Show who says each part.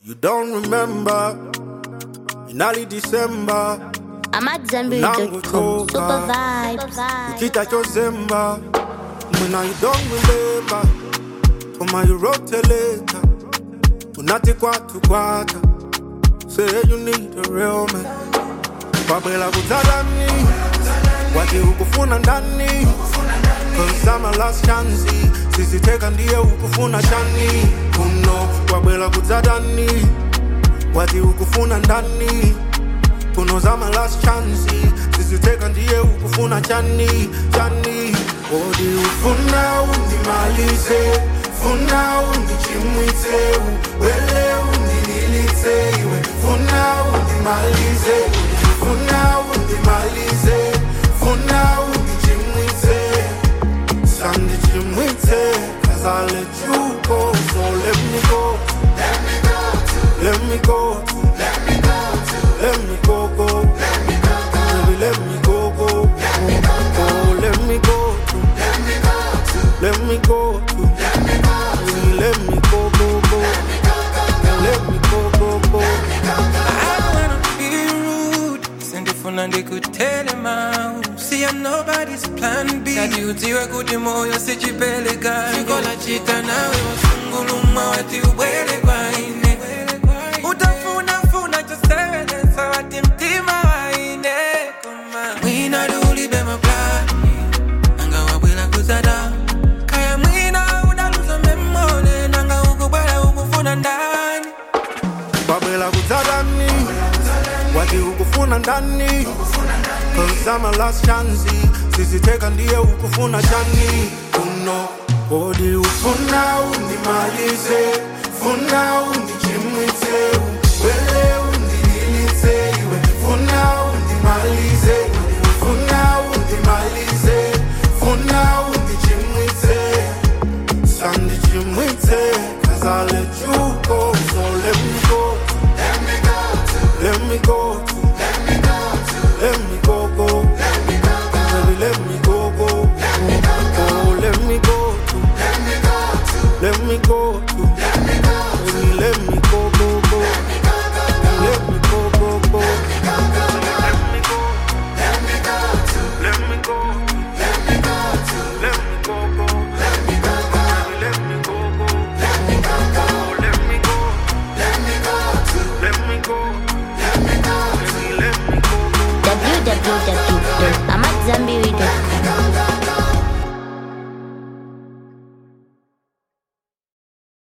Speaker 1: You don't remember, in early December.
Speaker 2: I'm at Zenberry.com. Super vibes.
Speaker 1: Ukita Chozemba. When you don't remember, kama you wrote a letter. Unati kwatu kwata. Say you need a real man. Babela kutadani. Wati ukufuna ndani. Cause I'm a last chance. Sisi teka ndiye ukufuna shani. Uno babela kutadani. Wati ukufuna ndani. Kuno zama last chance. Sisi teka ndiye ukufuna chani. Odi ufuna undimalize. Funa undichimwite. Wele undinilite. Funa undimalize. Funa undimalize. Funa undichimwite. Sandichimwite. Cause I let you go. So let me go. Let me go. Let me go. Let me go. Let me go. Baby, let me go. Let me go. Oh, let me go. Let me go. Let me go. Let me go. Let me go.
Speaker 3: I don't wanna be rude. Send it phone and they could tell him out. See, I'm nobody's plan B. That you do a good moyo, say you belly guy. You gonna cheat and now you sunguluma what you wear it wine. Utafuna just say it so I didn't team my come on. We not only be my plan. Anga wabila kuzada. Kaya mwina udaluza memole. Nanga ukubala ukufuna ndani.
Speaker 1: Babela kutadani. Wati ukufuna ndani. Cause I'm a last chance. Sisi teka ndiye ukufuna shani. Uno. Odi ufuna undimalize. Funa